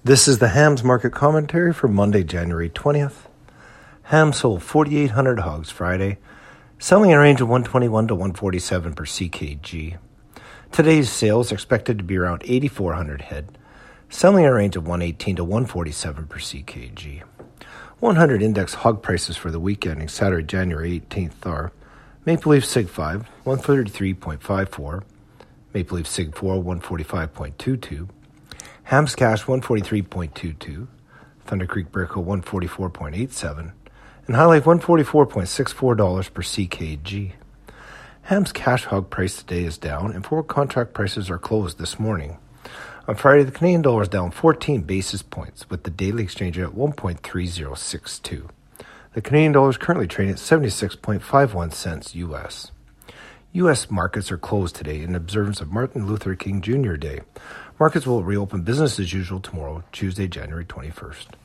This is the Hams market commentary for Monday, January 20th. Hams sold 4,800 hogs Friday, selling in a range of 121 to 147 per CKG. Today's sales are expected to be around 8,400 head, selling in a range of 118 to 147 per CKG. 100 index hog prices for the week ending Saturday, January 18th are Maple Leaf Sig 5, 133.54, Maple Leaf Sig 4, 145.22, Hams Cash 143.22, Thunder Creek Brickle 144.87, and High Life $144.64 per CKG. Hams Cash hog price today is down, and forward contract prices are closed this morning. On Friday, the Canadian dollar is down 14 basis points, with the daily exchange rate at 1.3062. The Canadian dollar is currently trading at 76.51 cents U.S. U.S. markets are closed today in observance of Martin Luther King Jr. Day. Markets will reopen business as usual tomorrow, Tuesday, January 21st.